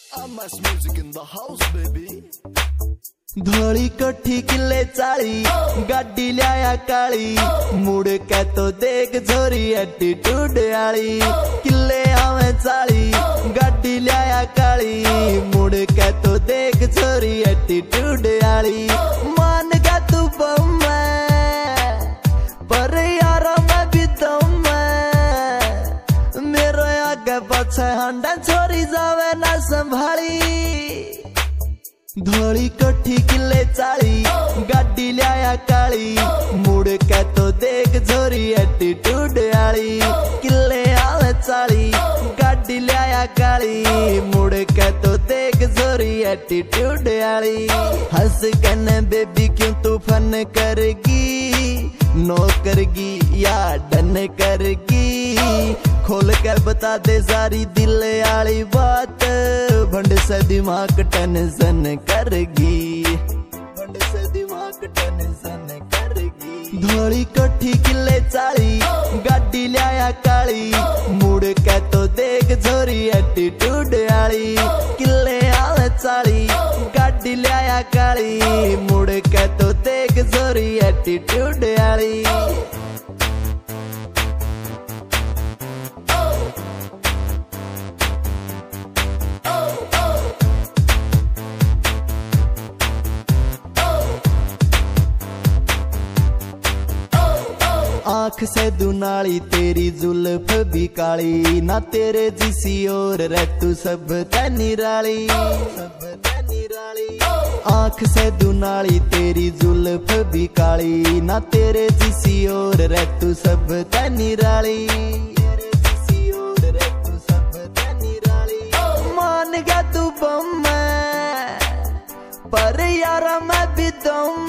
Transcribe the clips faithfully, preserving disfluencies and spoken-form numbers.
धोली कोठी किले चाली गाड़ी लिया काली मुड़ के तो देख झोरी एटीट्यूड आली किले आवे चाली गाड़ी लिया काली मुड़ के तो देख झोरी एटीट्यूड आली मान गया तू बम पर यार मैं भी दम मेरे आगे पीछे हंडा छोरी जावे ना संभाली धोली कोठी किले चाली गाड़ी लिया काली मुड़ के तो देख झोरी एटीट्यूड आली किले आवे चाली गाड़ी लिया काली मुड़ के तो देख झोरी एटीट्यूड आली हंस कने बेबी क्यों तू फन करगी नो करगी या डन करगी खोल कर बता दे सारी दिल आली बात भंड से दिमाग टेंशन करगी भंड से दिमाग टेंशन करगी धोली कोठी किले चाली गाड़ी लिया काली मुड़ के तो देख झोरी एटीट्यूड आली किले आवे चाली गाड़ी लिया काली मुड़ के तो देख झोरी एटीट्यूड आली आँख से दुनाली तेरी जुल्फ भी काली ना तेरे जिसी और रह तू सब निराली सब निराली आँख से दुनाली तेरी जुल्फ भी काली ना तेरे जिसी और रह तू सब निराली तेरे जिसी और रह तू सब निराली मान गया तू बम पर यार मैं भी दम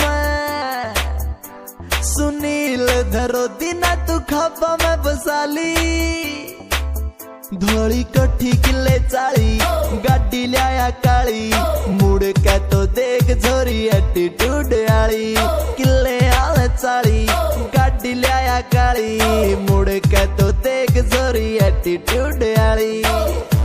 सुनील धरो दिना तू खाबा में बसाली धोली कोठी किले चाली गाड़ी लिया काली मुड़ के तो देख झोरी एटीट्यूड आली किले आवे चाली गाड़ी लिया काली मुड़ के तो देख झोरी एटीट्यूड आली।